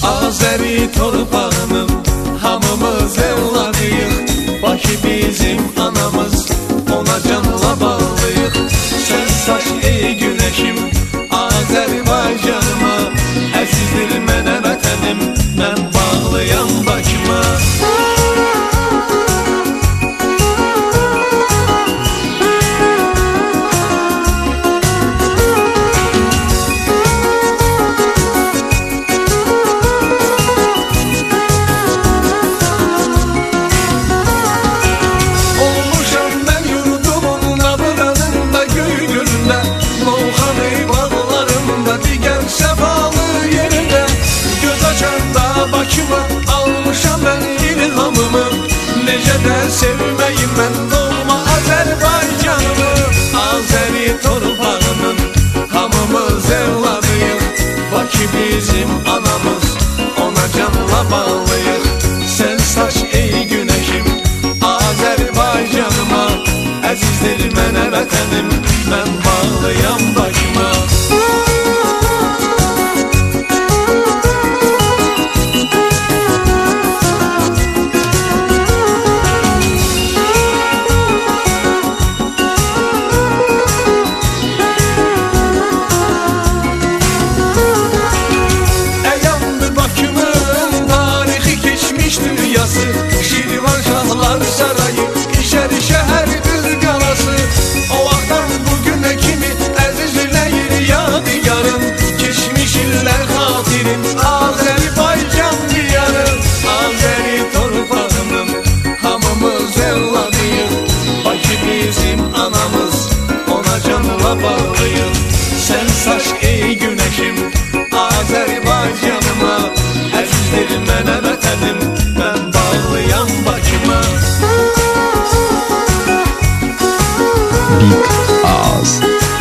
Azeri torpağının hamımız evladıyıq. Bakı bizim anamız, ona canla bağlıyıq. Sen saç ey güneşim Azərbaycanıma, əzizdir mənə vətənim, mən bağlıyam Bakıma. Bakıma almışam ben ilhamımı, necə də sevməyim mən doğma Azərbaycanımı. Azeri torpağının hamımız evladıyıq. Bakı bizim anamız, ona canla bağlıyıq. Sen saç ey güneşim Azərbaycanıma, əzizdir mənə vətənim, mən bağlıyam Bakıma. Şirvanşahlar sarayı, İçəri şəhərdir qalası. O vaxtdan bugünə kimi əzizləyir yadigarın, keçmiş illər xatirin Azərbaycan diyarı. Azeri torpağının hamımız evladıyıq. Bakı bizim anamız, ona canla bağlıyıq. Sen saç ey güneşim Azərbaycanıma, əzizdir mənə vətənim, mən bağlıyam Bakıma. Big Az.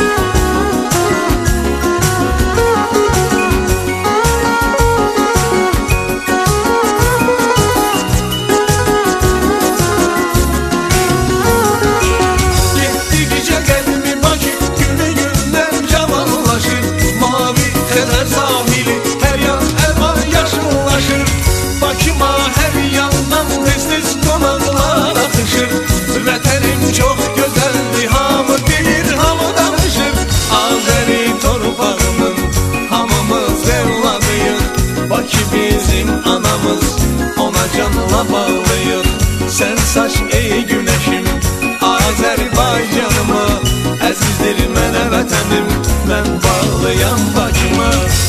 Getdikcə qəlbim Bakı günü gündən cavanlaşır. Mavi Xəzər sahili hər yan əlvan yaşıllaşır. Bakıma hər yandan tez-tez qonaqlar axışır. Vətənim çox gözəldir, hamı bilir, hamı danışır. Azeri torpağının hamımız evladıyıq. Bakı bizim anamız, ona canla bağlıyıq. Sen saç ey güneşim Azərbaycanıma, əzizdir mənə vətənim, mən bağlıyam Bakıma.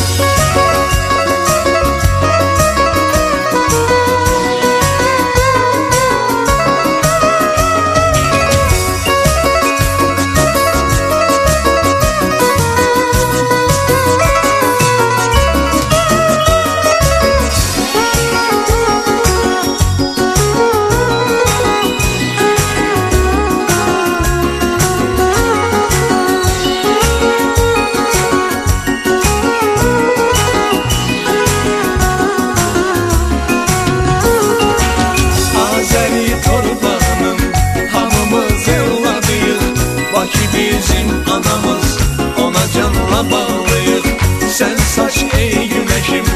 Bakı bizim anamız, ona canla bağlıyıq. Sen saç ey güneşim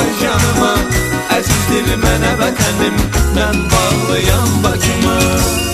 Azərbaycanıma, əzizdir mənə vətənim, mən bağlıyam Bakıma.